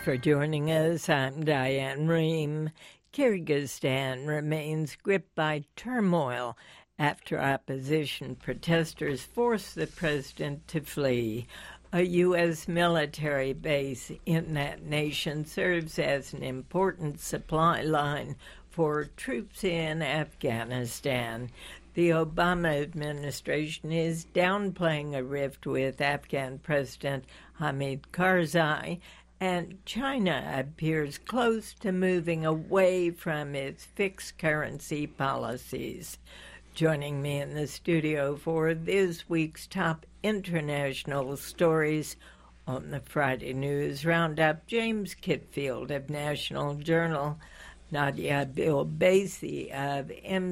for joining us. I'm Diane Rehm. Kyrgyzstan remains gripped by turmoil after opposition protesters forced the president to flee. A U.S. military base in that nation serves as an important supply line for troops in Afghanistan. The Obama administration is downplaying a rift with Afghan President Hamid Karzai, and China appears close to moving away from its fixed currency policies. Joining me in the studio for this week's top international stories on the Friday News Roundup, James Kitfield of National Journal, Nadia Bilbasi of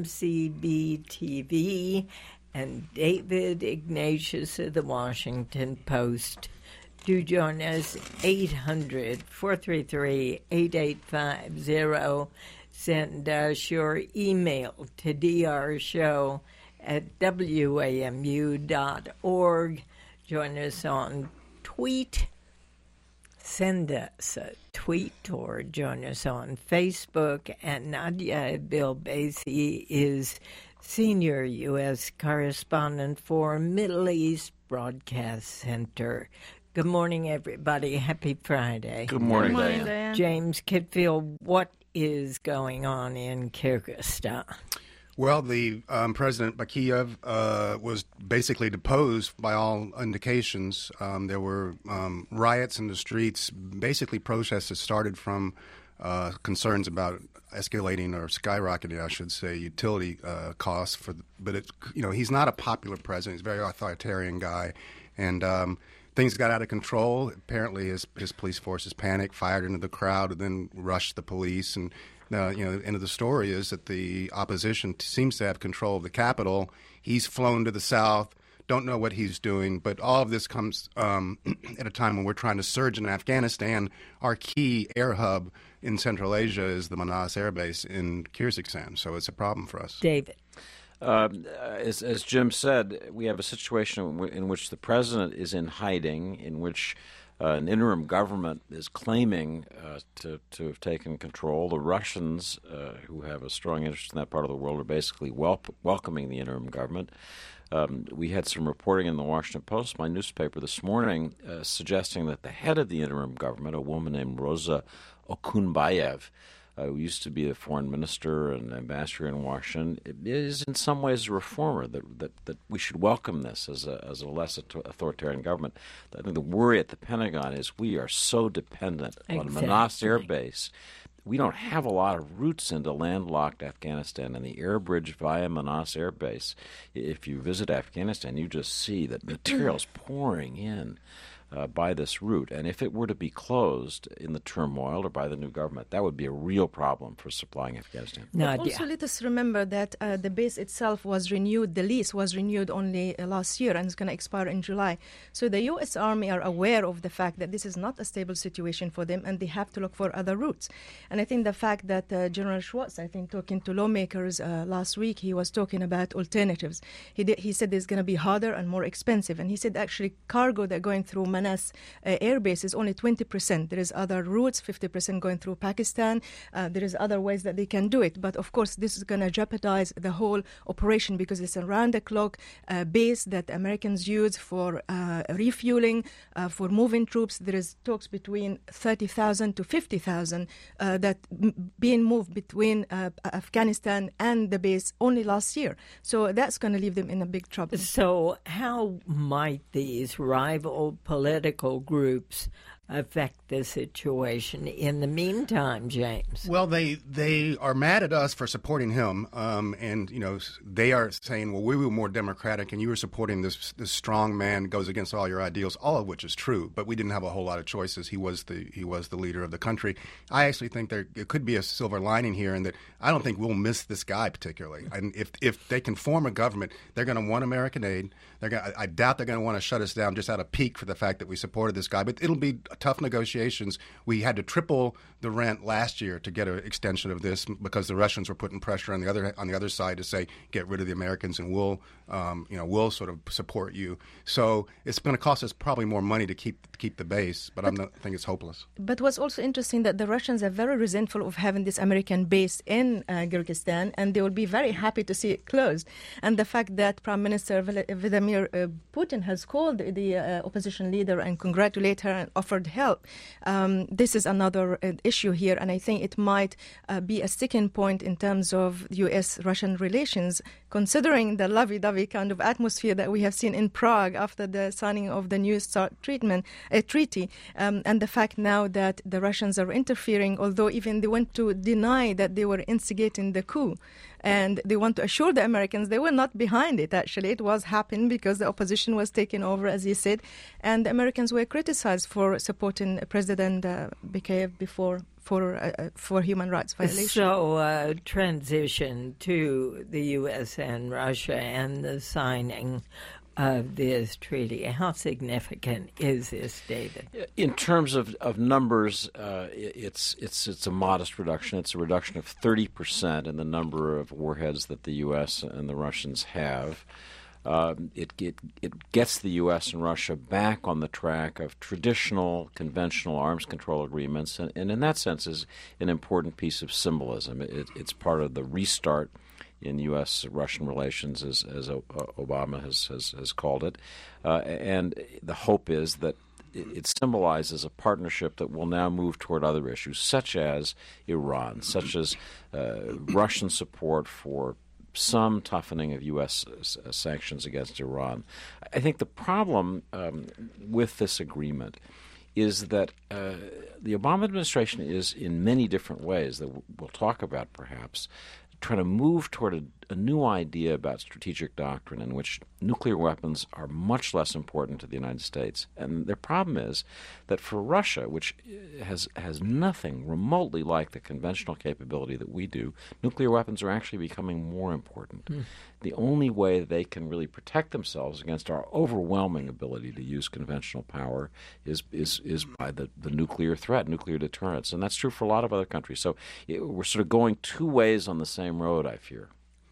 MCB-TV, and David Ignatius of the Washington Post. Do join us, 800-433-8850. Send us your email to drshow@wamu.org. Join us on tweet. Send us a tweet or join us on Facebook. And Nadia Bilbasi is Senior U.S. Correspondent for Middle East Broadcast Center. Good morning, everybody. Happy Friday. Good morning, Diane. James Kitfield, what is going on in Kyrgyzstan? Well, the President Bakiyev was basically deposed by all indications. There were riots in the streets. Basically, protests that started from concerns about escalating or skyrocketing, I should say, utility costs. But he's not a popular president. He's a very authoritarian guy, and things got out of control. Apparently, his police forces panicked, fired into the crowd, and then rushed the police. And the end of the story is that the opposition seems to have control of the capital. He's flown to the south. Don't know what he's doing, but all of this comes at a time when we're trying to surge in Afghanistan. Our key air hub in Central Asia is the Manas Air Base in Kyrgyzstan, so it's a problem for us. David. As Jim said, we have a situation in which the president is in hiding, in which an interim government is claiming to have taken control. The Russians, who have a strong interest in that part of the world, are basically welcoming the interim government. We had some reporting in the Washington Post, my newspaper, this morning, suggesting that the head of the interim government, a woman named Rosa Okunbayev, who used to be the foreign minister and ambassador in Washington, is in some ways a reformer, that we should welcome this as a less authoritarian government. I think the worry at the Pentagon is we are so dependent on Manas Air Base. We don't have a lot of routes into landlocked Afghanistan, and the air bridge via Manas Air Base, if you visit Afghanistan, you just see that material's pouring in by this route. And if it were to be closed in the turmoil or by the new government, that would be a real problem for supplying Afghanistan. Also, let us remember that the base itself was renewed, the lease was renewed only last year and it's going to expire in July. So the U.S. Army are aware of the fact that this is not a stable situation for them and they have to look for other routes. And I think the fact that General Schwartz, I think, talking to lawmakers last week, he was talking about alternatives. He said it's going to be harder and more expensive. And he said actually cargo that going through Manas air base is only 20%. There is other routes, 50% going through Pakistan. There is other ways that they can do it. But of course, this is going to jeopardize the whole operation because it's a round-the-clock base that Americans use for refueling, for moving troops. There is talks between 30,000 to 50,000 that being moved between Afghanistan and the base only last year. So that's going to leave them in a big trouble. So how might these rival political groups affect the situation in the meantime, James? Well, they are mad at us for supporting him, and they are saying, well, we were more democratic, and you were supporting this strong man goes against all your ideals, all of which is true. But we didn't have a whole lot of choices. He was the leader of the country. I actually think there could be a silver lining here, in that I don't think we'll miss this guy particularly. And if they can form a government, they're going to want American aid. I doubt they're going to want to shut us down just out of pique for the fact that we supported this guy. But it'll be tough negotiations. We had to triple the rent last year to get an extension of this because the Russians were putting pressure on the other side to say get rid of the Americans and we'll sort of support you. So it's going to cost us probably more money to keep the base, but I think it's hopeless. But what's also interesting that the Russians are very resentful of having this American base in Kyrgyzstan, and they will be very happy to see it closed. And the fact that Prime Minister Vladimir Putin has called the opposition leader and congratulated her and offered help, this is another issue here, and I think it might be a sticking point in terms of U.S.-Russian relations, considering the lovey-dovey kind of atmosphere that we have seen in Prague after the signing of the New START treaty, and the fact now that the Russians are interfering, although even they want to deny that they were instigating the coup. And they want to assure the Americans they were not behind it, actually. It was happening because the opposition was taking over, as you said, and the Americans were criticized for supporting President Bakiyev before for human rights violations. So transition to the U.S. and Russia and the signing of this treaty. How significant is this, David? In terms of numbers, it's a modest reduction. It's a reduction of 30% in the number of warheads that the U.S. and the Russians have. It gets the U.S. and Russia back on the track of traditional, conventional arms control agreements, and in that sense is an important piece of symbolism. It's part of the restart in U.S.-Russian relations, as Obama has called it. And the hope is that it symbolizes a partnership that will now move toward other issues, such as Iran, such as Russian support for some toughening of U.S. sanctions against Iran. I think the problem with this agreement is that the Obama administration is, in many different ways that we'll talk about perhaps, trying to move toward a new idea about strategic doctrine in which nuclear weapons are much less important to the United States. And their problem is that for Russia, which has nothing remotely like the conventional capability that we do, nuclear weapons are actually becoming more important. The only way they can really protect themselves against our overwhelming ability to use conventional power is by the nuclear threat, nuclear deterrence. And that's true for a lot of other countries. So we're sort of going two ways on the same road, I fear.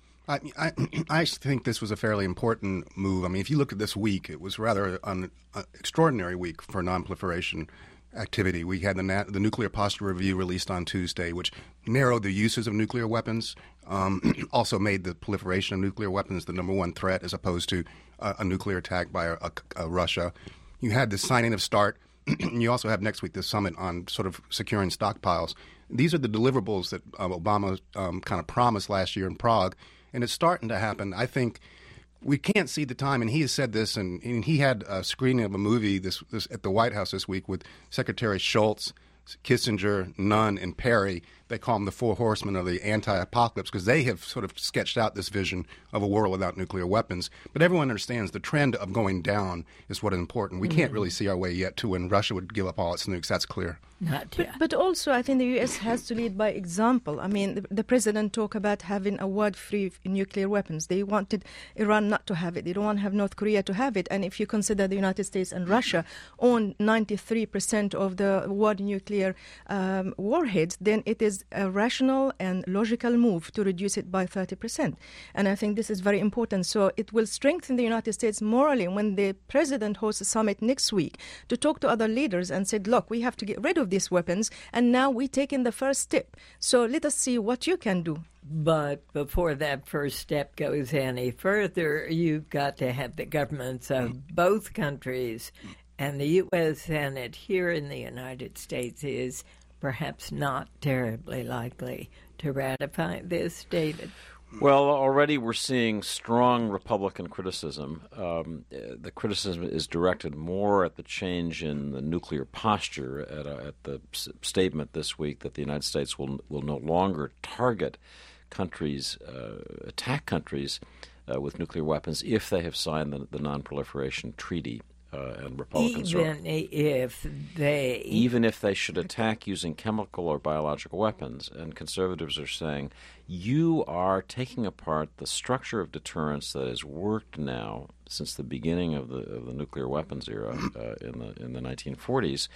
I think this was a fairly important move. I mean, if you look at this week, it was rather an extraordinary week for nonproliferation activity. We had the Nuclear Posture Review released on Tuesday, which narrowed the uses of nuclear weapons, also made the proliferation of nuclear weapons the number one threat as opposed to a nuclear attack by Russia. You had the signing of START. You also have next week the summit on sort of securing stockpiles. These are the deliverables that Obama kind of promised last year in Prague, and it's starting to happen. I think we can't see the time, and he has said this, and he had a screening of a movie this at the White House this week with Secretary Shultz, Kissinger, Nunn, and Perry. They call them the Four Horsemen of the anti-apocalypse because they have sort of sketched out this vision of a world without nuclear weapons. But everyone understands the trend of going down is what is important. We can't really see our way yet to when Russia would give up all its nukes. That's clear. But also, I think the U.S. has to lead by example. I mean, the president talked about having a world-free nuclear weapons. They wanted Iran not to have it. They don't want to have North Korea to have it. And if you consider the United States and Russia own 93% of the world nuclear warheads, then it is a rational and logical move to reduce it by 30%. And I think this is very important. So it will strengthen the United States morally when the president hosts a summit next week to talk to other leaders and said, look, we have to get rid of these weapons, and now we're taking the first step. So let us see what you can do. But before that first step goes any further, you've got to have the governments of both countries. And the U.S. Senate here in the United States is perhaps not terribly likely to ratify this, David. Well, already we're seeing strong Republican criticism. The criticism is directed more at the change in the nuclear posture, at the statement this week that the United States will no longer target countries, attack countries with nuclear weapons if they have signed the Non-Proliferation Treaty. And Republicans even if they should attack using chemical or biological weapons, and conservatives are saying you are taking apart the structure of deterrence that has worked now since the beginning of the nuclear weapons era in the 1940s.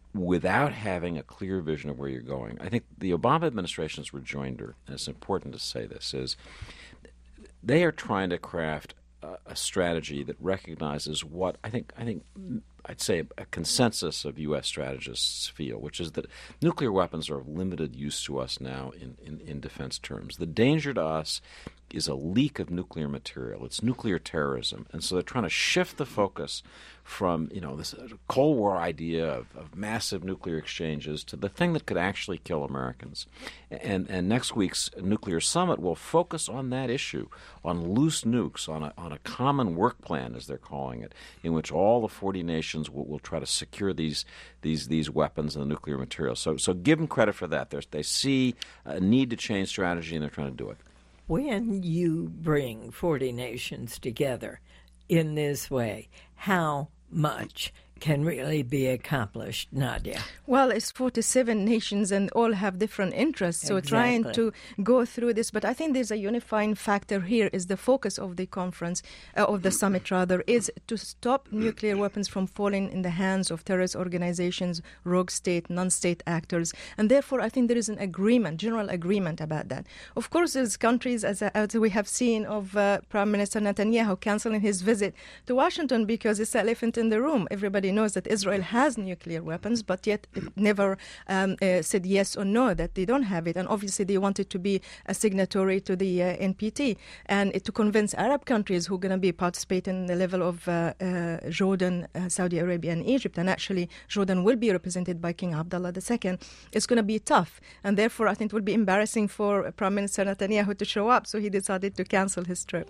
without having a clear vision of where you're going. I think the Obama administration's rejoinder, and it's important to say this, is they are trying to craft a strategy that recognizes what I'd say a consensus of U.S. strategists feel, which is that nuclear weapons are of limited use to us now in defense terms. The danger to us is a leak of nuclear material. It's nuclear terrorism. And so they're trying to shift the focus from, this Cold War idea of massive nuclear exchanges to the thing that could actually kill Americans. And next week's nuclear summit will focus on that issue, on loose nukes, on a common work plan, as they're calling it, in which all the 40 nations will try to secure these weapons and the nuclear material. So give them credit for that. They see a need to change strategy, and they're trying to do it. When you bring 40 nations together in this way, how much can really be accomplished, Nadia? Well, it's 47 nations and all have different interests, so trying to go through this. But I think there's a unifying factor here is the focus of the conference, of the summit rather, is to stop nuclear weapons from falling in the hands of terrorist organizations, rogue state, non-state actors. And therefore, I think there is an agreement, general agreement about that. Of course, there's countries, as we have seen, of Prime Minister Netanyahu canceling his visit to Washington because it's the elephant in the room. Everybody knows that Israel has nuclear weapons, but yet it never said yes or no that they don't have it. And obviously they wanted to be a signatory to the NPT and to convince Arab countries who are going to be participating in the level of Jordan, Saudi Arabia and Egypt. And actually Jordan will be represented by King Abdullah II. It's going to be tough. And therefore I think it will be embarrassing for Prime Minister Netanyahu to show up. So he decided to cancel his trip.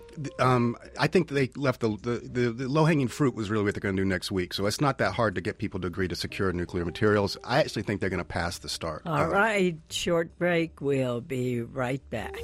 I think they left the low-hanging fruit was really what they're going to do next week. So it's not that hard to get people to agree to secure nuclear materials. I actually think they're going to pass the start. All right, short break. We'll be right back.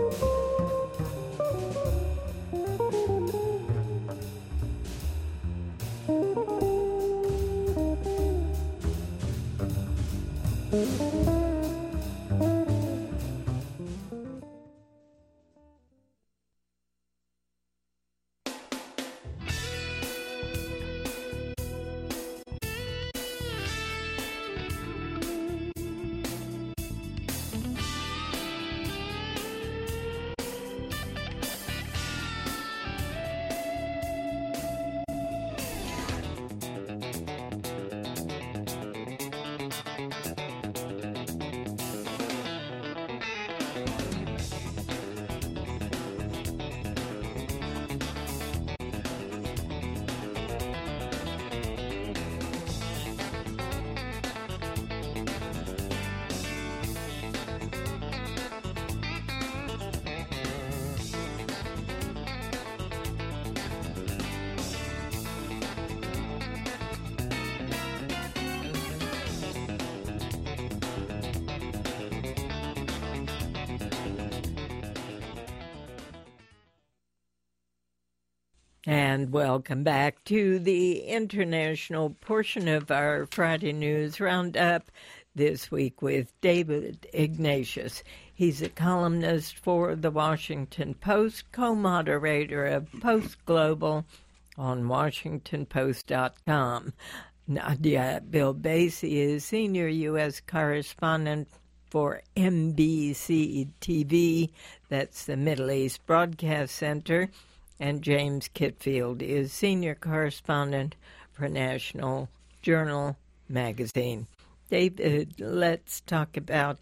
And welcome back to the international portion of our Friday News Roundup, this week with David Ignatius. He's a columnist for The Washington Post, co-moderator of Post Global on WashingtonPost.com. Nadia Bilbasi is senior U.S. correspondent for NBC TV, that's the Middle East Broadcast Center, and James Kitfield is senior correspondent for National Journal magazine. David, let's talk about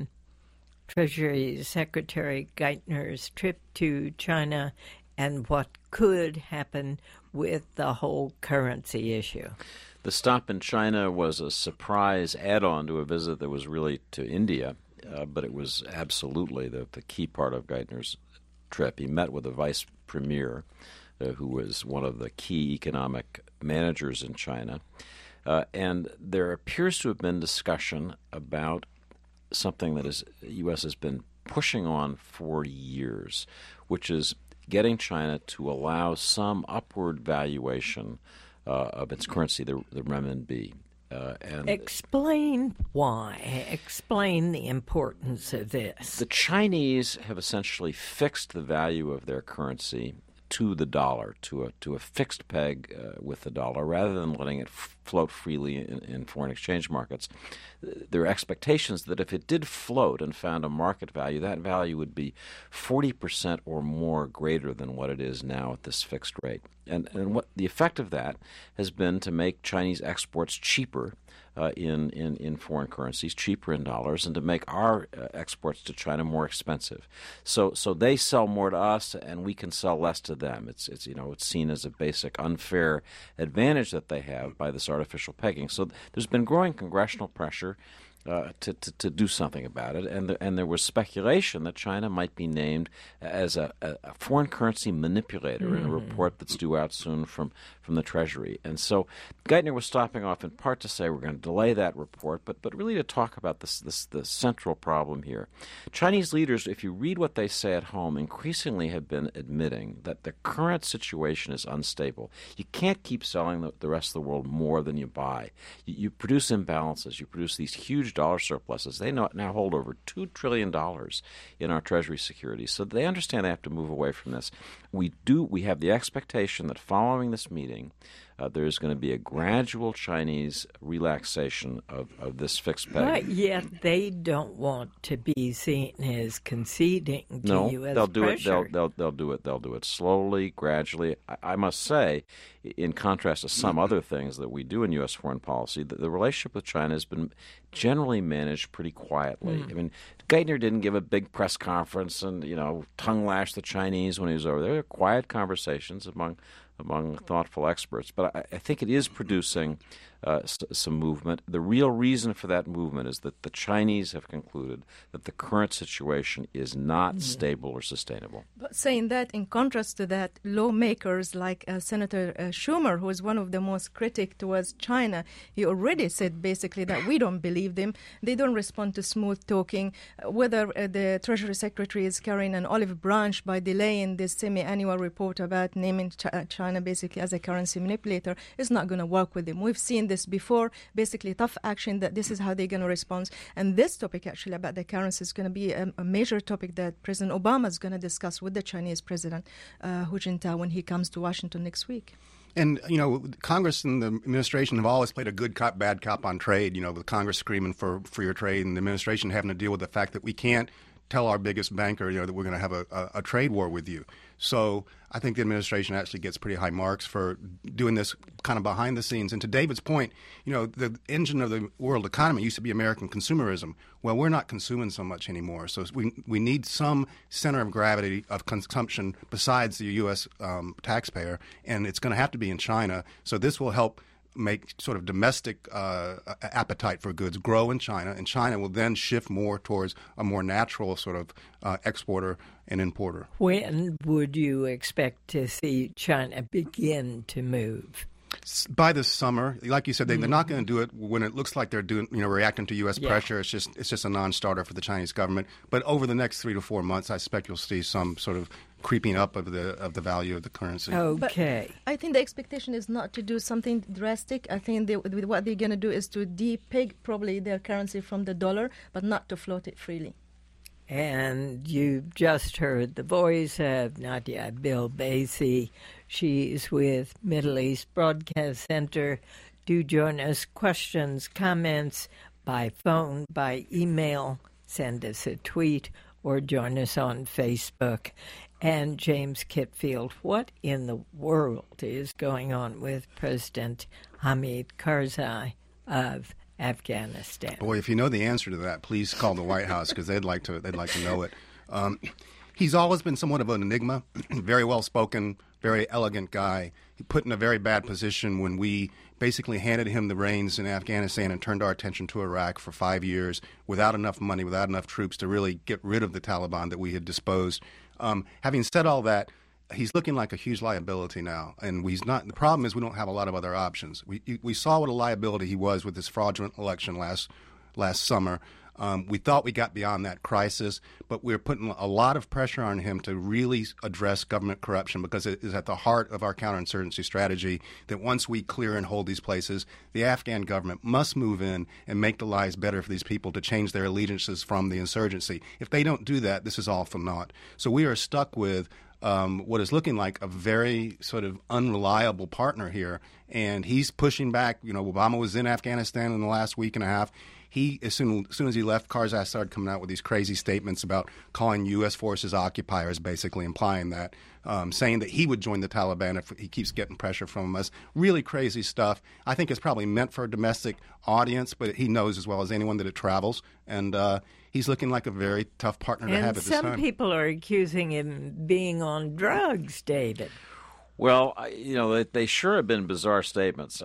Treasury Secretary Geithner's trip to China and what could happen with the whole currency issue. The stop in China was a surprise add-on to a visit that was really to India, but it was absolutely the key part of Geithner's trip. He met with the vice premier, who was one of the key economic managers in China. And there appears to have been discussion about something that the U.S. has been pushing on for years, which is getting China to allow some upward valuation of its currency, the renminbi. And explain why. Explain the importance of this. The Chinese have essentially fixed the value of their currency to the dollar, to a fixed peg with the dollar, rather than letting it float freely in foreign exchange markets. There are expectations that if it did float and found a market value, that value would be 40% or more greater than what it is now at this fixed rate. And what the effect of that has been to make Chinese exports cheaper in foreign currencies, cheaper in dollars, and to make our exports to China more expensive. So they sell more to us, and we can sell less to them. It's seen as a basic unfair advantage that they have by this artificial pegging. So there's been growing congressional pressure to do something about it, and there was speculation that China might be named as a foreign currency manipulator in a report that's due out soon from the Treasury. And so Geithner was stopping off in part to say we're going to delay that report, but really to talk about the central problem here. Chinese leaders, if you read what they say at home, increasingly have been admitting that the current situation is unstable. You can't keep selling the rest of the world more than you buy. You produce imbalances. You produce these huge dollar surpluses. They now hold over $2 trillion in our Treasury securities. So they understand they have to move away from this. We have the expectation that following this meeting, there's going to be a gradual Chinese relaxation of this fixed peg. But yet they don't want to be seen as conceding to U.S. they'll do pressure. it. They'll do it. They'll do it slowly, gradually. I must say, in contrast to some other things that we do in U.S. foreign policy, the relationship with China has been generally managed pretty quietly. I mean, Geithner didn't give a big press conference and tongue lash the Chinese when he was over there. There were quiet conversations among thoughtful experts. But I think it is producing some movement. The real reason for that movement is that the Chinese have concluded that the current situation is not stable or sustainable. But saying that, in contrast to that, lawmakers like Senator Schumer, who is one of the most critic towards China, he already said basically that we don't believe them. They don't respond to smooth talking. Whether the Treasury Secretary is carrying an olive branch by delaying this semi-annual report about naming China basically as a currency manipulator is not going to work with them. We've seen this before, basically tough action, that this is how they're going to respond. And this topic actually about the currency is going to be a major topic that President Obama is going to discuss with the Chinese President Hu Jintao when he comes to Washington next week. And, Congress and the administration have always played a good cop, bad cop on trade, with Congress screaming for freer trade and the administration having to deal with the fact that we can't tell our biggest banker, that we're going to have a trade war with you. So I think the administration actually gets pretty high marks for doing this kind of behind the scenes. And to David's point, the engine of the world economy used to be American consumerism. Well, we're not consuming so much anymore. So we need some center of gravity of consumption besides the U.S. Taxpayer, and it's going to have to be in China. So this will help make sort of domestic appetite for goods grow in China, and China will then shift more towards a more natural sort of exporter and importer. When would you expect to see China begin to move? By this summer, like you said, they're not going to do it when it looks like they're doing, reacting to U.S. pressure. It's just a non-starter for the Chinese government. But over the next 3 to 4 months, I expect you'll see some sort of creeping up of the value of the currency. Okay. But I think the expectation is not to do something drastic. I think what they're going to do is to de-peg probably their currency from the dollar, but not to float it freely. And you've just heard the voice of Nadia Bilbaisi. She's with Middle East Broadcast Center. Do join us. Questions, comments by phone, by email. Send us a tweet or join us on Facebook. And James Kitfield, what in the world is going on with President Hamid Karzai of Afghanistan? Boy, if you know the answer to that, please call the White House because they'd like to know it. He's always been somewhat of an enigma, very well spoken, very elegant guy. He put in a very bad position when we basically handed him the reins in Afghanistan and turned our attention to Iraq for 5 years without enough money, without enough troops to really get rid of the Taliban that we had disposed. Having said all that, he's looking like a huge liability now, and he's not. The problem is we don't have a lot of other options. We saw what a liability he was with this fraudulent election last summer. We thought we got beyond that crisis, but we're putting a lot of pressure on him to really address government corruption because it is at the heart of our counterinsurgency strategy that once we clear and hold these places, the Afghan government must move in and make the lives better for these people to change their allegiances from the insurgency. If they don't do that, this is all for naught. So we are stuck with what is looking like a very sort of unreliable partner here. And he's pushing back. You know, Obama was in Afghanistan in the last week and a half. As soon as he left, Karzai started coming out with these crazy statements about calling U.S. forces occupiers, basically implying that, saying that he would join the Taliban if he keeps getting pressure from us. Really crazy stuff. I think it's probably meant for a domestic audience, but he knows as well as anyone that it travels. And he's looking like a very tough partner to have at this time. And some people are accusing him of being on drugs, David. Well, they sure have been bizarre statements.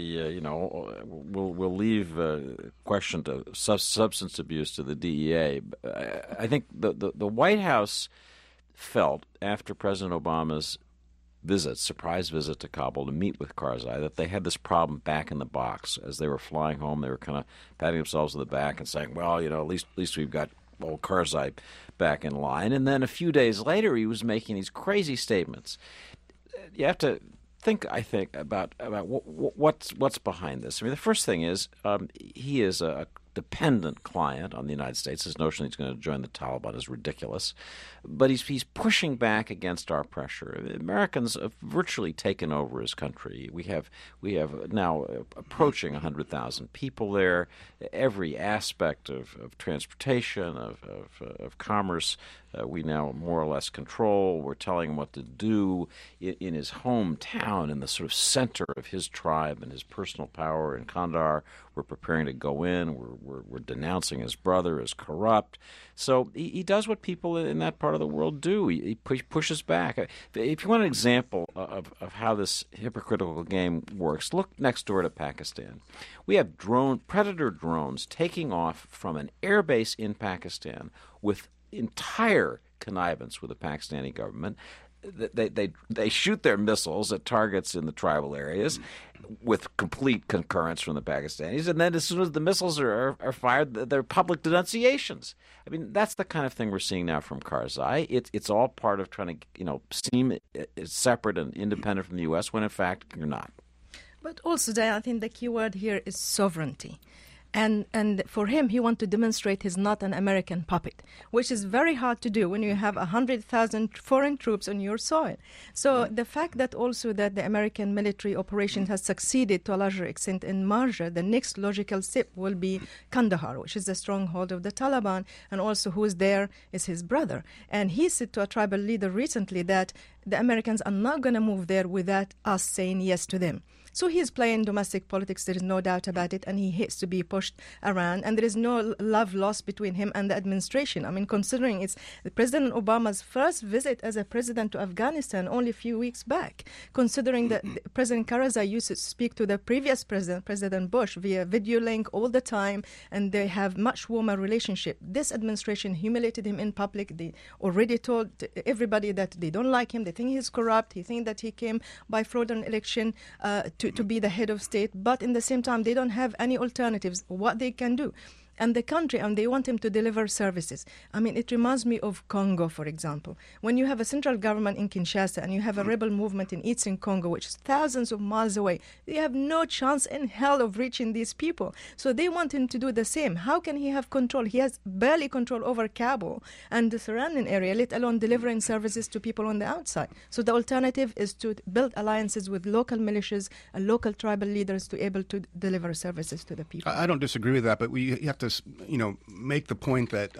We'll leave question to substance abuse to the DEA. I think the White House felt after President Obama's surprise visit to Kabul to meet with Karzai, that they had this problem back in the box. As they were flying home, they were kind of patting themselves on the back and saying, "Well, at least we've got old Karzai back in line." And then a few days later, he was making these crazy statements. You have to think, I think, about what's behind this. I mean, the first thing is he is a dependent client on the United States. His notion he's going to join the Taliban is ridiculous. But he's pushing back against our pressure. Americans have virtually taken over his country. We have now approaching 100,000 people there. Every aspect of transportation, of commerce, we now more or less control. We're telling him what to do in his hometown, in the sort of center of his tribe and his personal power in Kandahar. We're preparing to go in. We're denouncing his brother as corrupt. So he does what people in that part of the world do. He pushes back. If you want an example of how this hypocritical game works, look next door to Pakistan. We have Predator drones taking off from an air base in Pakistan with entire connivance with the Pakistani government. They shoot their missiles at targets in the tribal areas with complete concurrence from the Pakistanis, and then as soon as the missiles are fired, they're public denunciations. I mean, that's the kind of thing we're seeing now from Karzai. It's all part of trying to seem separate and independent from the U.S. when in fact you're not. But also, I think the key word here is sovereignty. And for him, he wants to demonstrate he's not an American puppet, which is very hard to do when you have 100,000 foreign troops on your soil. So the fact that also that the American military operation has succeeded to a larger extent in Marja, the next logical step will be Kandahar, which is the stronghold of the Taliban, and also who's there is his brother. And he said to a tribal leader recently that the Americans are not going to move there without us saying yes to them. So he's playing domestic politics, there is no doubt about it, and he hates to be pushed around, and there is no love lost between him and the administration. I mean, considering it's President Obama's first visit as a president to Afghanistan only a few weeks back, considering that President Karzai used to speak to the previous president, President Bush, via video link all the time, and they have much warmer relationship. This administration humiliated him in public. They already told everybody that they don't like him, they think he's corrupt, they think that he came by fraud on election to be the head of state, but in the same time, they don't have any alternatives, what they can do. And the country, and they want him to deliver services. I mean, it reminds me of Congo, for example. When you have a central government in Kinshasa and you have a rebel movement in Eastern Congo, which is thousands of miles away, they have no chance in hell of reaching these people. So they want him to do the same. How can he have control? He has barely control over Kabul and the surrounding area, let alone delivering services to people on the outside. So the alternative is to build alliances with local militias and local tribal leaders to be able to deliver services to the people. I don't disagree with that, but you have to make the point that,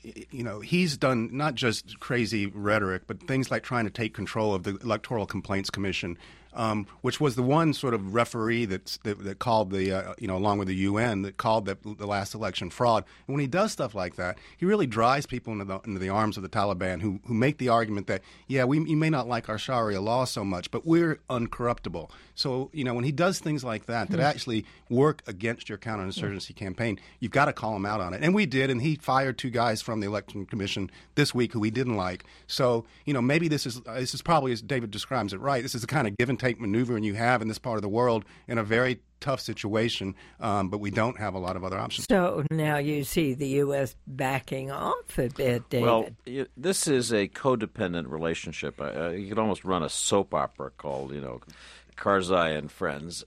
he's done not just crazy rhetoric, but things like trying to take control of the Electoral Complaints Commission, which was the one sort of referee that called along with the UN, that called the last election fraud. And when he does stuff like that, he really drives people into the arms of the Taliban who make the argument that, you may not like our Sharia law so much, but we're uncorruptible. So, when he does things like that actually work against your counterinsurgency campaign, you've got to call him out on it. And we did, and he fired 2 guys from the Election Commission this week who he didn't like. So, maybe this is probably, as David describes it right, this is the kind of give and take maneuvering you have in this part of the world in a very tough situation, but we don't have a lot of other options. So now you see the U.S. backing off a bit, David. Well, this is a codependent relationship. You could almost run a soap opera called, Karzai and Friends.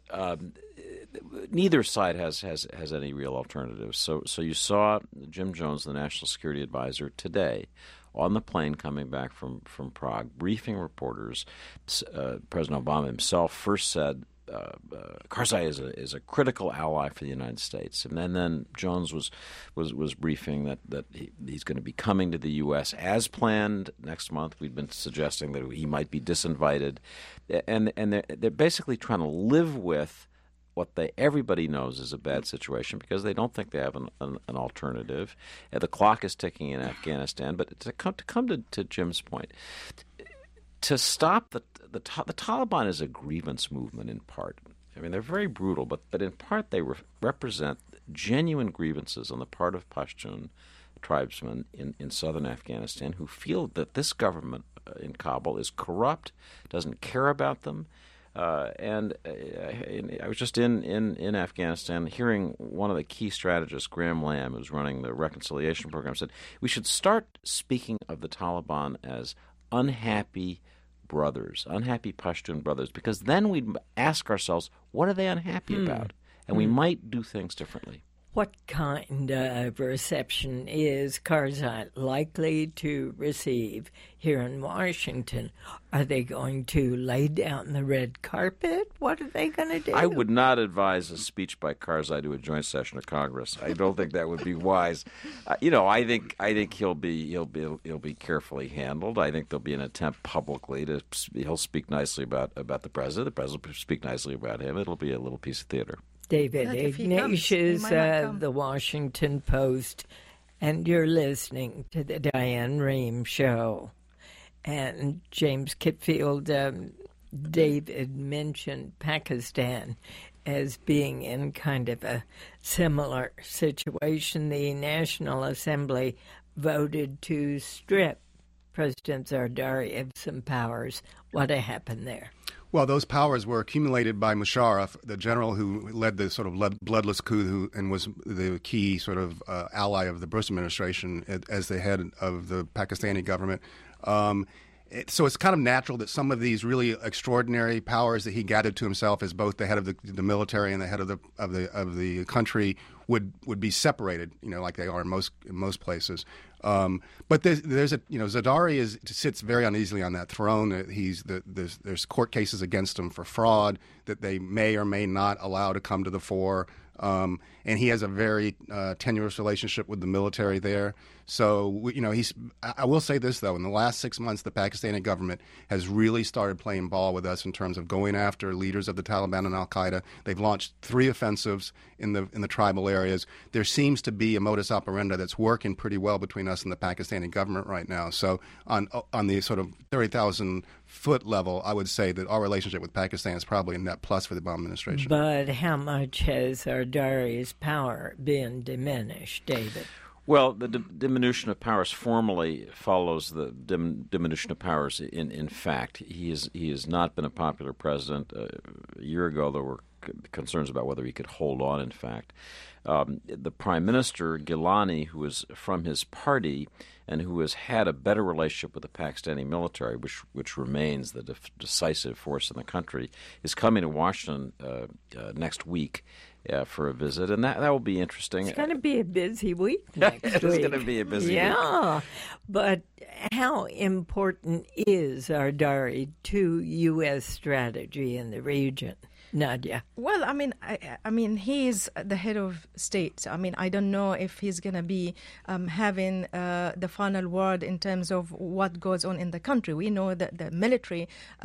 Neither side has any real alternatives. So you saw Jim Jones, the National Security Advisor, today on the plane coming back from Prague, briefing reporters. President Obama himself first said Karzai is a critical ally for the United States, and then Jones was briefing that he's going to be coming to the U.S. as planned next month. We'd been suggesting that he might be disinvited, and they're basically trying to live with what everybody knows is a bad situation because they don't think they have an alternative. The clock is ticking in Afghanistan. But to come to Jim's point, to stop the Taliban is a grievance movement in part. I mean, they're very brutal, but in part they represent genuine grievances on the part of Pashtun tribesmen in southern Afghanistan who feel that this government in Kabul is corrupt, doesn't care about them. And I was just in Afghanistan hearing one of the key strategists, Graham Lamb, who's running the reconciliation program, said we should start speaking of the Taliban as unhappy brothers, unhappy Pashtun brothers, because then we'd ask ourselves, what are they unhappy about? And we might do things differently. What kind of reception is Karzai likely to receive here in Washington? Are they going to lay down the red carpet? What are they going to do? I would not advise a speech by Karzai to a joint session of Congress. I don't think that would be wise. I think he'll be carefully handled. I think there'll be an attempt publicly he'll speak nicely about the president. The president will speak nicely about him. It'll be a little piece of theater. David Ignatius of the Washington Post, and you're listening to the Diane Rehm Show. And James Kitfield, David mentioned Pakistan as being in kind of a similar situation. The National Assembly voted to strip President Zardari of some powers. What happened there? Well, those powers were accumulated by Musharraf, the general who led the sort of bloodless coup and was the key sort of ally of the Bush administration as the head of the Pakistani government. So it's kind of natural that some of these really extraordinary powers that he gathered to himself as both the head of the military and the head of the country would be separated, like they are in most places. But there's Zardari sits very uneasily on that throne. There's court cases against him for fraud that they may or may not allow to come to the fore. And he has a very tenuous relationship with the military there. So, I will say this, though. In the last 6 months, the Pakistani government has really started playing ball with us in terms of going after leaders of the Taliban and al-Qaeda. They've launched 3 offensives in the tribal areas. There seems to be a modus operandi that's working pretty well between us and the Pakistani government right now. So on the sort of 30,000-foot level, I would say that our relationship with Pakistan is probably a net plus for the Obama administration. But how much has Zardari's power been diminished, David? Well, the diminution of powers formally follows the diminution of powers in fact. He has not been a popular president. A year ago, there were concerns about whether he could hold on, in fact. The Prime Minister, Gilani, who is from his party and who has had a better relationship with the Pakistani military, which remains the decisive force in the country, is coming to Washington next week for a visit, and that will be interesting. It's going to be a busy week next week. It's going to be a busy week. Yeah, but how important is Zardari to U.S. strategy in the region? Nadia. Well, I mean, he is the head of state. I don't know if he's going to be having the final word in terms of what goes on in the country. We know that the military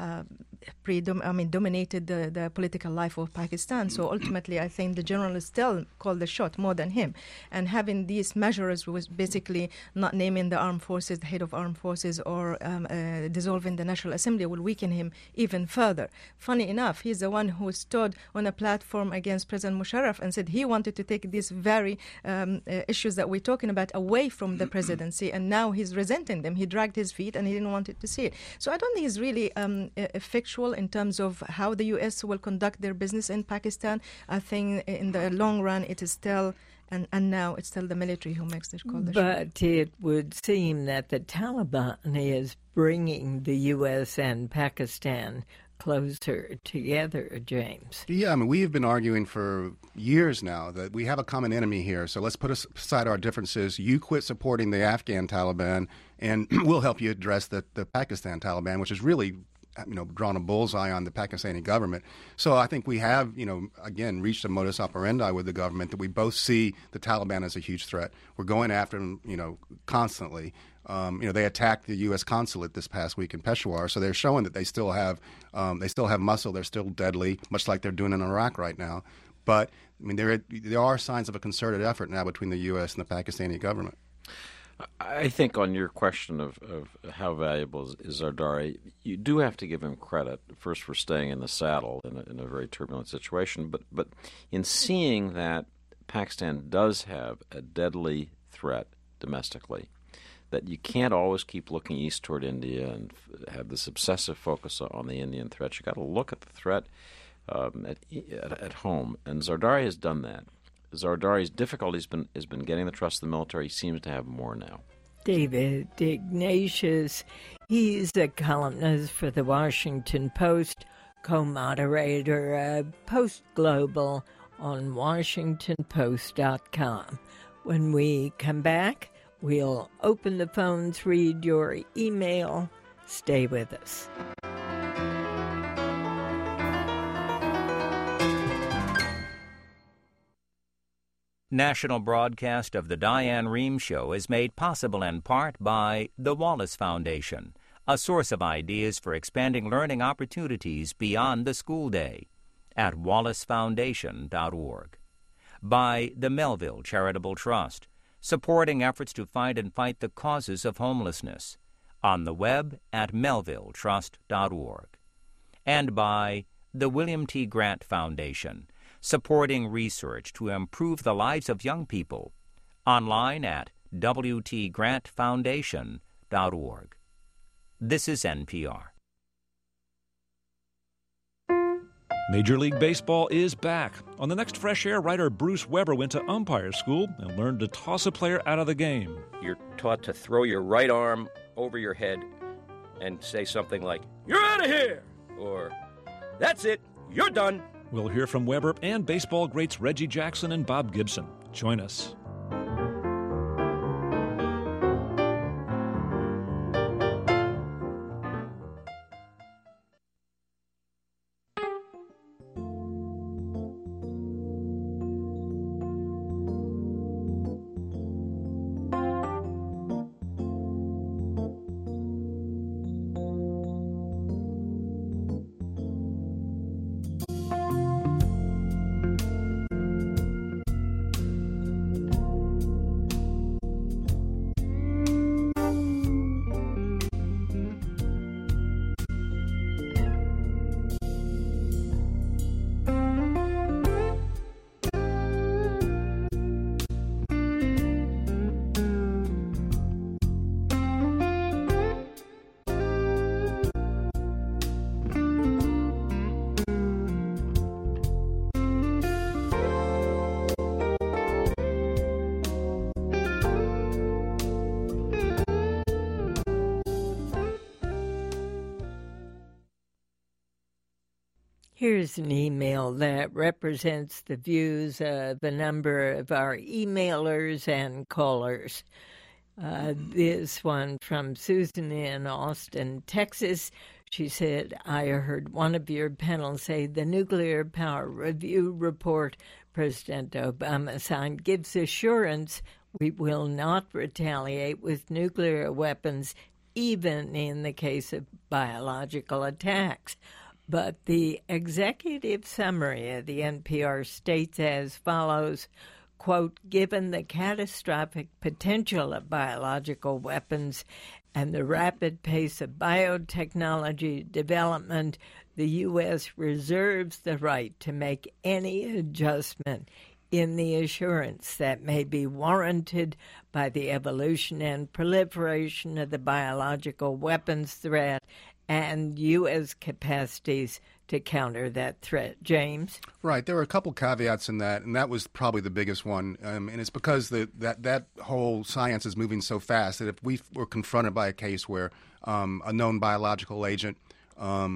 dominated the political life of Pakistan. So ultimately, I think the general still called the shot more than him. And having these measures was basically not naming the armed forces, the head of armed forces, or dissolving the National Assembly will weaken him even further. Funny enough, he's the one who stood on a platform against President Musharraf and said he wanted to take these very issues that we're talking about away from the presidency, and now he's resenting them. He dragged his feet and he didn't want it to see it. So I don't think he's really effectual in terms of how the U.S. will conduct their business in Pakistan. I think in the long run it is still, and now it's still the military who makes the call. But it would seem that the Taliban is bringing the U.S. and Pakistan closer together, James. Yeah, I mean, we have been arguing for years now that we have a common enemy here. So let's put aside our differences. You quit supporting the Afghan Taliban, and we'll help you address the Pakistan Taliban, which is really, drawn a bullseye on the Pakistani government. So I think we have, again, reached a modus operandi with the government that we both see the Taliban as a huge threat. We're going after them, constantly. They attacked the U.S. consulate this past week in Peshawar, so they're showing that they still have muscle. They're still deadly, much like they're doing in Iraq right now. But I mean, there are signs of a concerted effort now between the U.S. and the Pakistani government. I think on your question of how valuable is Zardari, you do have to give him credit, first for staying in the saddle in a very turbulent situation, but in seeing that Pakistan does have a deadly threat domestically, that you can't always keep looking east toward India and have this obsessive focus on the Indian threat. You've got to look at the threat at home, and Zardari has done that. Zardari's difficulty has been getting the trust of the military. He seems to have more now. David Ignatius, he's a columnist for the Washington Post, co-moderator of Post Global on WashingtonPost.com. When we come back, we'll open the phones, read your email. Stay with us. National broadcast of the Diane Rehm Show is made possible in part by the Wallace Foundation, a source of ideas for expanding learning opportunities beyond the school day, at wallacefoundation.org. By the Melville Charitable Trust, supporting efforts to find and fight the causes of homelessness, on the web at melvilletrust.org. And by the William T. Grant Foundation, supporting research to improve the lives of young people, online at wtgrantfoundation.org. This is NPR. Major League Baseball is back. On the next Fresh Air, writer Bruce Weber went to umpire school and learned to toss a player out of the game. You're taught to throw your right arm over your head and say something like, "You're out of here!" or, "That's it, you're done." We'll hear from Weber and baseball greats Reggie Jackson and Bob Gibson. Join us. Here's an email that represents the views of a number of our emailers and callers. This one from Susan in Austin, Texas. She said, I heard one of your panel say the Nuclear Power Review Report President Obama signed gives assurance we will not retaliate with nuclear weapons, even in the case of biological attacks. But the executive summary of the NPR states as follows, quote, given the catastrophic potential of biological weapons and the rapid pace of biotechnology development, the U.S. reserves the right to make any adjustment in the assurance that may be warranted by the evolution and proliferation of the biological weapons threat and U.S. capacities to counter that threat. James? Right. There were a couple caveats in that, and that was probably the biggest one. And it's because that whole science is moving so fast that if we were confronted by a case where a known biological agent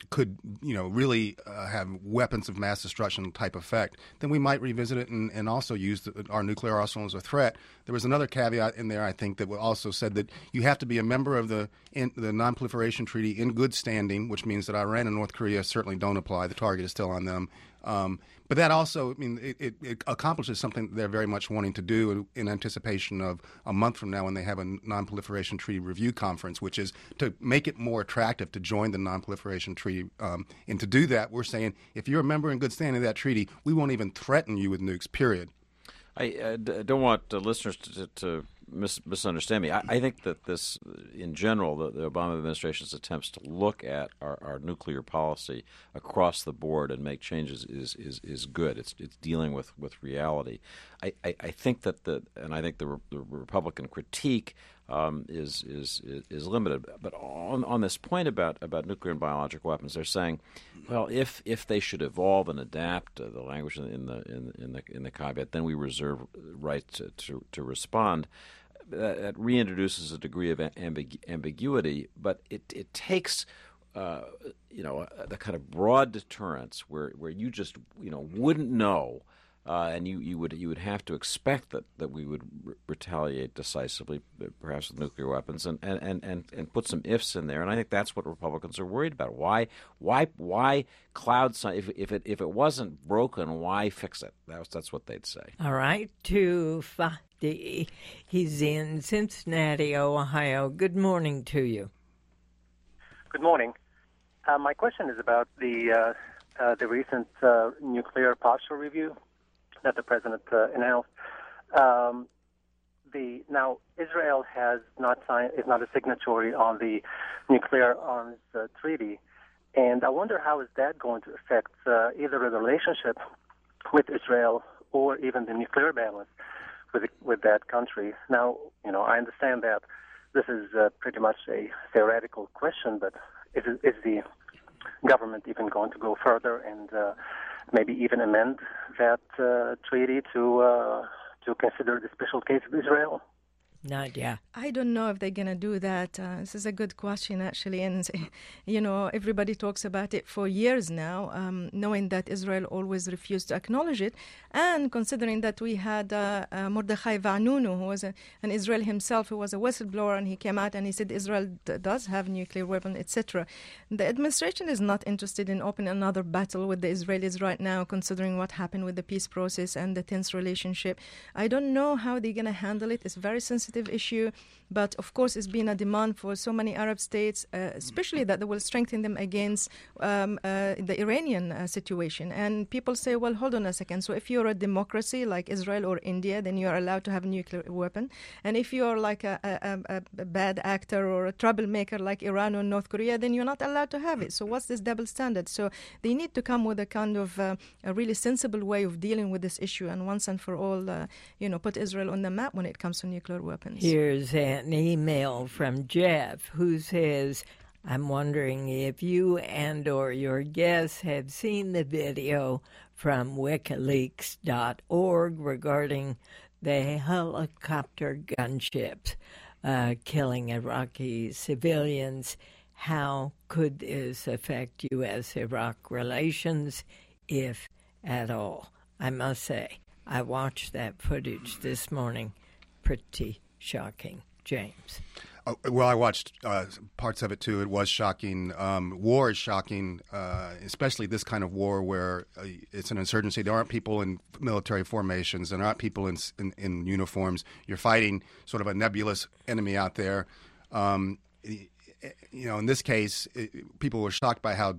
could, really have weapons of mass destruction type effect, then we might revisit it and also use our nuclear arsenal as a threat. There was another caveat in there, I think, that also said that you have to be a member of the Non-Proliferation Treaty in good standing, which means that Iran and North Korea certainly don't apply. The target is still on them. But that also, it accomplishes something they're very much wanting to do in anticipation of a month from now when they have a Non-Proliferation Treaty Review Conference, which is to make it more attractive to join the Non-Proliferation Treaty. And to do that, we're saying, if you're a member in good standing of that treaty, we won't even threaten you with nukes, period. I don't want listeners to misunderstand me. I think that this, in general, the Obama administration's attempts to look at our nuclear policy across the board and make changes is good. It's dealing with reality. I think that the Republican critique is limited. But on this point about nuclear and biological weapons, they're saying, well, if they should evolve and adapt the language in the caveat, then we reserve right to respond. That reintroduces a degree of ambiguity, but it takes the kind of broad deterrence where you just wouldn't know. And you would have to expect that we would retaliate decisively, perhaps with nuclear weapons, and put some ifs in there. And I think that's what Republicans are worried about. Why cloud science? If it wasn't broken, why fix it? That's what they'd say. All right, to Fahdi. He's in Cincinnati, Ohio. Good morning to you. Good morning. My question is about the recent nuclear posture review that the president announced. Now Israel is not a signatory on the nuclear arms treaty, and I wonder how is that going to affect either the relationship with Israel or even the nuclear balance with that country. Now, I understand that this is pretty much a theoretical question, but is the government even going to go further and maybe even amend that treaty to consider the special case of Israel? Nadia. I don't know if they're going to do that. This is a good question, actually. And, everybody talks about it for years now, knowing that Israel always refused to acknowledge it. And considering that we had Mordechai Vanunu, who was an Israeli himself, who was a whistleblower, and he came out and he said Israel does have nuclear weapons, etc. The administration is not interested in opening another battle with the Israelis right now, considering what happened with the peace process and the tense relationship. I don't know how they're going to handle it. It's a very sensitive issue, but of course it's been a demand for so many Arab states, especially that they will strengthen them against the Iranian situation. And people say, well, hold on a second. So if you're a democracy like Israel or India, then you're allowed to have a nuclear weapon. And if you're like a bad actor or a troublemaker like Iran or North Korea, then you're not allowed to have it. So what's this double standard? So they need to come with a kind of a really sensible way of dealing with this issue and once and for all, put Israel on the map when it comes to nuclear weapons. Here's an email from Jeff who says, I'm wondering if you and or your guests have seen the video from WikiLeaks.org regarding the helicopter gunships killing Iraqi civilians. How could this affect U.S.-Iraq relations, if at all? I must say, I watched that footage this morning. Pretty shocking. James. Well, I watched parts of it, too. It was shocking. War is shocking, especially this kind of war where it's an insurgency. There aren't people in military formations. There aren't people in uniforms. You're fighting sort of a nebulous enemy out there. In this case, people were shocked by how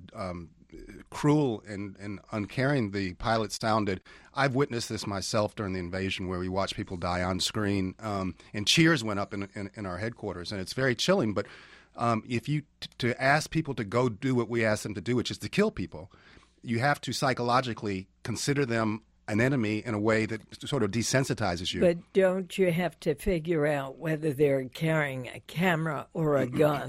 cruel and uncaring the pilots sounded. I've witnessed this myself during the invasion, where we watched people die on screen, and cheers went up in our headquarters, and it's very chilling. But if you to ask people to go do what we ask them to do, which is to kill people, you have to psychologically consider them an enemy in a way that sort of desensitizes you. But don't you have to figure out whether they're carrying a camera or a gun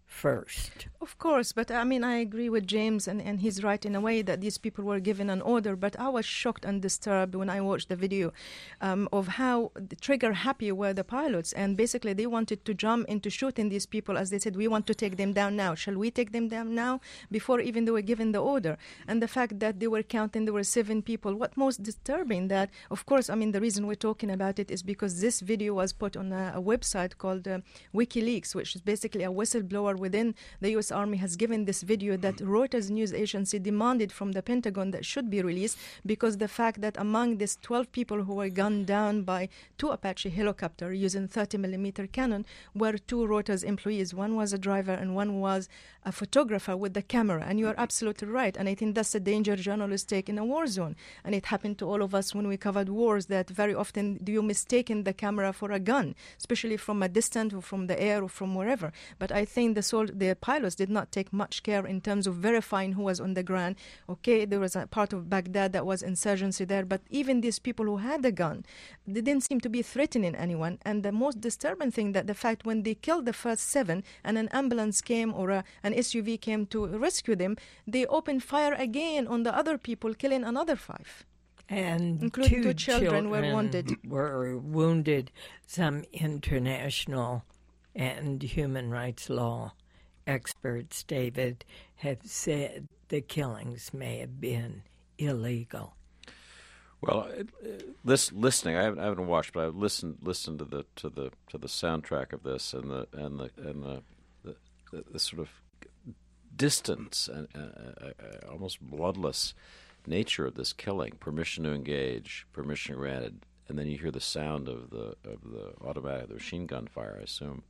first. Of course, but I mean, I agree with James, and he's right in a way that these people were given an order, but I was shocked and disturbed when I watched the video of how trigger happy were the pilots, and basically they wanted to jump into shooting these people as they said, we want to take them down now. Shall we take them down now? Before even they were given the order. And the fact that they were counting, there were 7 people. What most disturbing that, of course, I mean, the reason we're talking about it is because this video was put on a website called WikiLeaks, which is basically a whistleblower within the U.S. Army has given this video that Reuters news agency demanded from the Pentagon that should be released, because the fact that among these 12 people who were gunned down by 2 Apache helicopters using 30mm cannon were 2 Reuters employees. One was a driver and one was a photographer with the camera. And you are absolutely right. And I think that's the danger journalists take in a war zone. And it happened to all of us when we covered wars, that very often do you mistaken the camera for a gun, especially from a distance or from the air or from wherever. But I think the pilots did not take much care in terms of verifying who was on the ground. Okay, there was a part of Baghdad that was insurgency there, but even these people who had a gun, they didn't seem to be threatening anyone. And the most disturbing thing that the fact when they killed the first 7 and an ambulance came or an SUV came to rescue them, they opened fire again on the other people, killing another 5. And including 2 2 children were wounded. Some international and human rights law experts, David, have said the killings may have been illegal. Well, listening, I haven't watched, but I've listened to the soundtrack of this and the sort of distance and almost bloodless nature of this killing. Permission to engage, permission granted, and then you hear the sound of the automatic, the machine gun fire, I assume.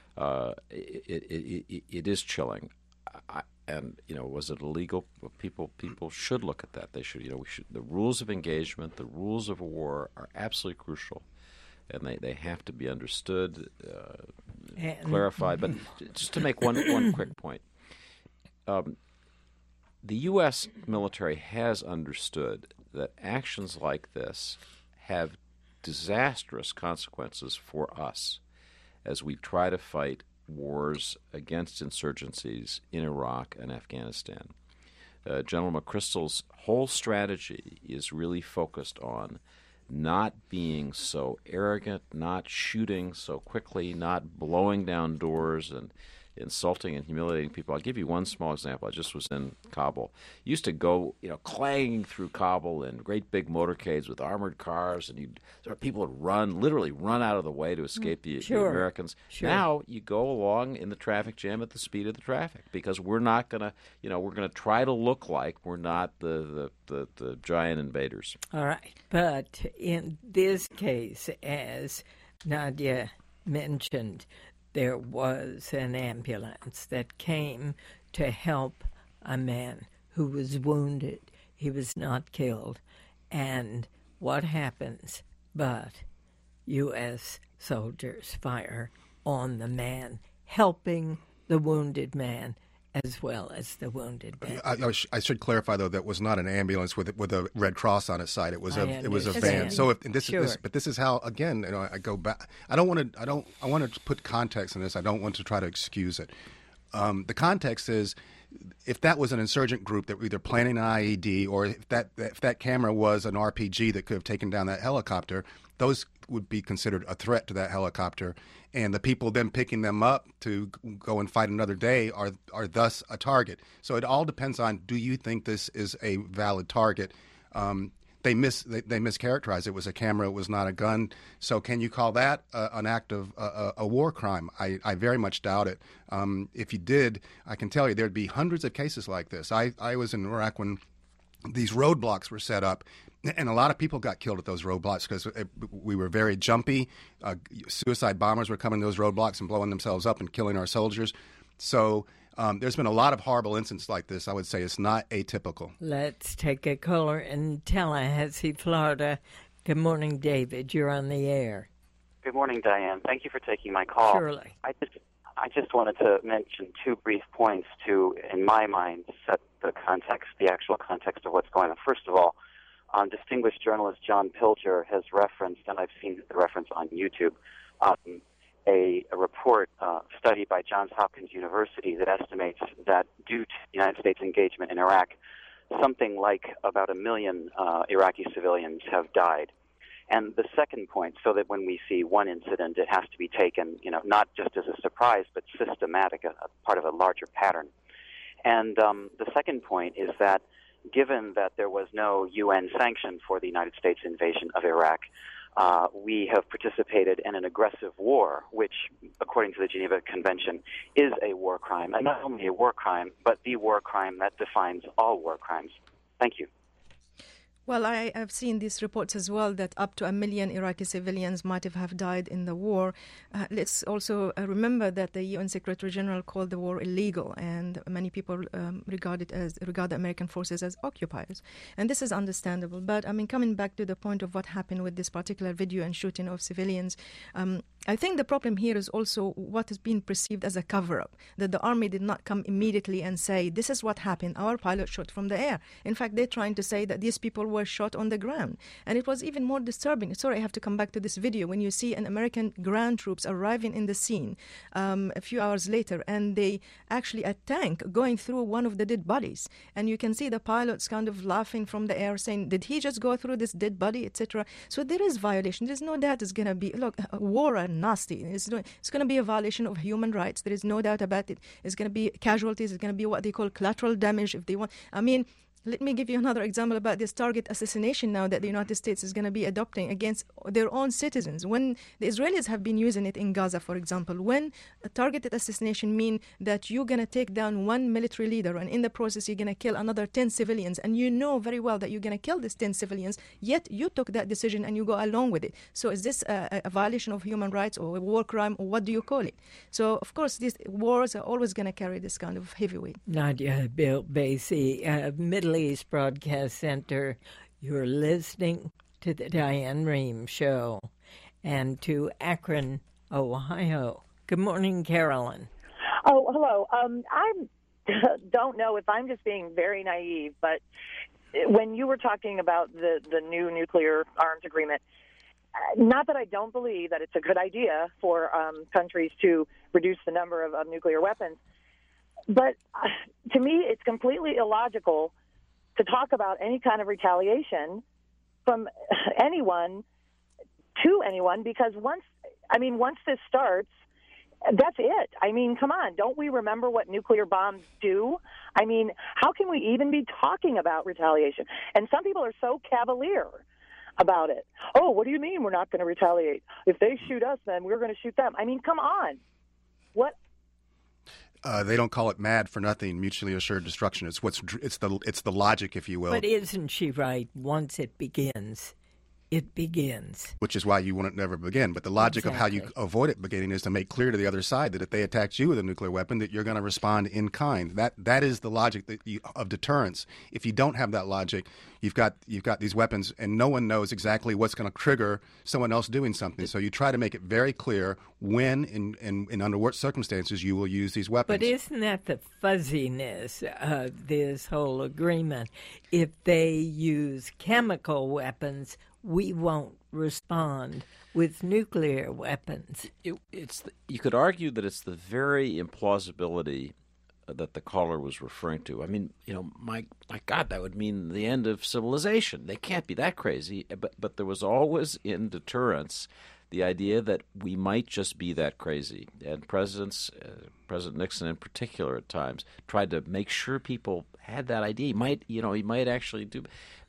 It is chilling. And was it illegal? People should look at that. They should. The rules of engagement, the rules of war are absolutely crucial, and they have to be understood, clarified. But just to make one quick point, the U.S. military has understood that actions like this have disastrous consequences for us as we try to fight wars against insurgencies in Iraq and Afghanistan. General McChrystal's whole strategy is really focused on not being so arrogant, not shooting so quickly, not blowing down doors and insulting and humiliating people. I'll give you one small example. I just was in Kabul. Used to go, clanging through Kabul in great big motorcades with armored cars, and people would literally run out of the way to escape the Americans. Sure. Now you go along in the traffic jam at the speed of the traffic, because we're not going to, we're going to try to look like we're not the giant invaders. All right. But in this case, as Nadia mentioned, there was an ambulance that came to help a man who was wounded. He was not killed. And what happens but U.S. soldiers fire on the man, helping the wounded man as well as the wounded man. I should clarify, though, that was not an ambulance with a Red Cross on its side. It was a van. So this is how, again, I go back. I want to put context in this. I don't want to try to excuse it. The context is, if that was an insurgent group that were either planning an IED, or if that camera was an RPG that could have taken down that helicopter, those would be considered a threat to that helicopter. And the people then picking them up to go and fight another day are thus a target. So it all depends on, do you think this is a valid target? They mischaracterized it. It was a camera. It was not a gun. So can you call that an act of a war crime? I very much doubt it. If you did, I can tell you there'd be hundreds of cases like this. I was in Iraq when these roadblocks were set up, and a lot of people got killed at those roadblocks because we were very jumpy. Suicide bombers were coming to those roadblocks and blowing themselves up and killing our soldiers. So there's been a lot of horrible incidents like this. I would say it's not atypical. Let's take a caller in Tallahassee, Florida. Good morning, David. You're on the air. Good morning, Diane. Thank you for taking my call. Surely. I just wanted to mention 2 brief points to, in my mind, set the context, the actual context of what's going on. First of all, distinguished journalist John Pilger has referenced, and I've seen the reference on YouTube, a report study by Johns Hopkins University that estimates that due to the United States engagement in Iraq, something like about 1 million Iraqi civilians have died. And the second point, so that when we see one incident, it has to be taken, not just as a surprise, but systematic, a part of a larger pattern. And the second point is that given that there was no UN sanction for the United States invasion of Iraq, we have participated in an aggressive war, which, according to the Geneva Convention, is a war crime. And not only a war crime, but the war crime that defines all war crimes. Thank you. Well, I have seen these reports as well that up to 1 million Iraqi civilians might have died in the war. Let's also remember that the UN Secretary General called the war illegal, and many people regard the American forces as occupiers. And this is understandable. But, coming back to the point of what happened with this particular video and shooting of civilians, I think the problem here is also what is being perceived as a cover-up, that the army did not come immediately and say, this is what happened, our pilot shot from the air. In fact, they're trying to say that these people were shot on the ground. And it was even more disturbing. Sorry, I have to come back to this video. When you see an American ground troops arriving in the scene a few hours later, and they actually a tank going through one of the dead bodies. And you can see the pilots kind of laughing from the air, saying, did he just go through this dead body, etc.? So there is violation. There's no doubt it's going to be, war and nasty. It's going to be a violation of human rights. There is no doubt about it. It's going to be casualties. It's going to be what they call collateral damage if they want. Let me give you another example about this target assassination now that the United States is going to be adopting against their own citizens. When the Israelis have been using it in Gaza, for example, when a targeted assassination means that you're going to take down one military leader and in the process you're going to kill another 10 civilians, and you know very well that you're going to kill these 10 civilians, yet you took that decision and you go along with it. So is this a violation of human rights or a war crime, or what do you call it? So, of course, these wars are always going to carry this kind of heavyweight. Nadia Bilbasi, Middle East Broadcast Center. You're listening to the Diane Rehm Show and to Akron, Ohio. Good morning, Carolyn. Oh, hello. I don't know if I'm just being very naive, but when you were talking about the new nuclear arms agreement, not that I don't believe that it's a good idea for countries to reduce the number of nuclear weapons, but to me it's completely illogical to talk about any kind of retaliation from anyone to anyone, because once this starts, that's it. Come on, don't we remember what nuclear bombs do? How can we even be talking about retaliation? And some people are so cavalier about it. Oh, what do you mean we're not going to retaliate? If they shoot us, then we're going to shoot them. Come on. What? They don't call it MAD for nothing, mutually assured destruction. It's the logic, if you will. But isn't she right? Once it begins, it begins. Which is why you want it never begin. But the logic of how you avoid it beginning is to make clear to the other side that if they attacked you with a nuclear weapon, that you're going to respond in kind. That is the logic of deterrence. If you don't have that logic, you've got these weapons, and no one knows exactly what's going to trigger someone else doing something. So you try to make it very clear when and under what circumstances you will use these weapons. But isn't that the fuzziness of this whole agreement? If they use chemical weapons, we won't respond with nuclear weapons. You could argue that it's the very implausibility that the caller was referring to. My God, that would mean the end of civilization. They can't be that crazy. But there was always in deterrence the idea that we might just be that crazy. And President Nixon in particular at times tried to make sure people had that idea. He might actually do.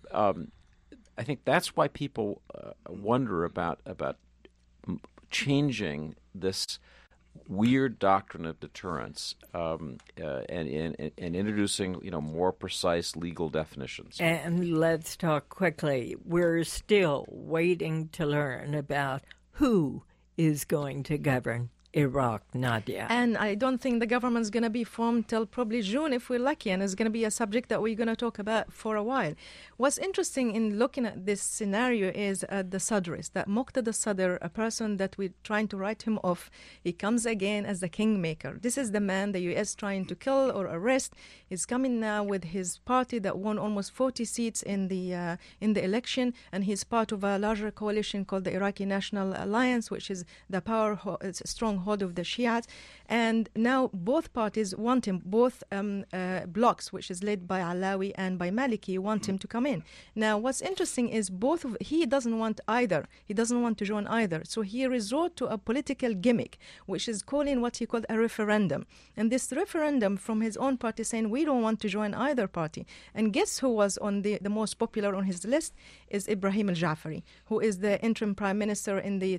I think that's why people wonder about changing this weird doctrine of deterrence and introducing more precise legal definitions. And let's talk quickly. We're still waiting to learn about who is going to govern Iraq, Nadia. And I don't think the government's going to be formed till probably June if we're lucky, and it's going to be a subject that we're going to talk about for a while. What's interesting in looking at this scenario is the Sadris, that Muqtada Sadr, a person that we're trying to write him off, he comes again as the kingmaker. This is the man the U.S. trying to kill or arrest. He's coming now with his party that won almost 40 seats in the election, and he's part of a larger coalition called the Iraqi National Alliance, which is the stronghold of the Shiites. And now both parties want him, both blocks, which is led by Alawi and by Maliki, want him to come in. Now, what's interesting is he doesn't want either. He doesn't want to join either. So he resort to a political gimmick, which is calling what he called a referendum. And this referendum from his own party saying, we don't want to join either party. And guess who was on the most popular on his list is Ibrahim al-Jafari, who is the interim prime minister in the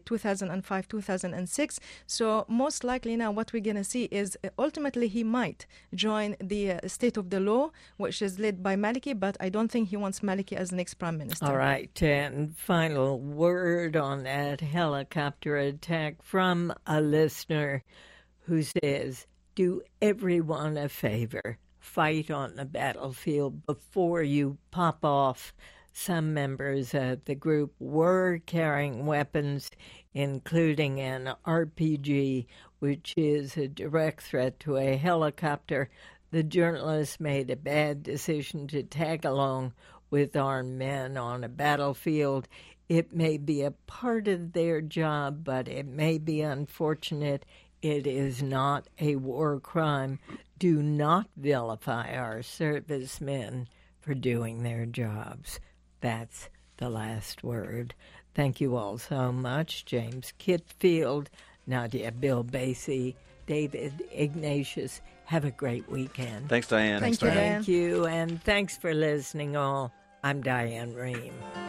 2005-2006. So most likely now what we're going to see is ultimately he might join the state of the law, which is led by Maliki, but I don't think he wants Maliki as next prime minister. All right, and final word on that helicopter attack from a listener who says, do everyone a favor, fight on the battlefield before you pop off. Some members of the group were carrying weapons, including an RPG, which is a direct threat to a helicopter. The journalist made a bad decision to tag along with armed men on a battlefield. It may be a part of their job, but it may be unfortunate. It is not a war crime. Do not vilify our servicemen for doing their jobs. That's the last word. Thank you all so much. James Kitfield, Nadia Bilbasi, David Ignatius. Have a great weekend. Thanks, Diane. Thank you, Diane. Thank you, and thanks for listening all. I'm Diane Rehm.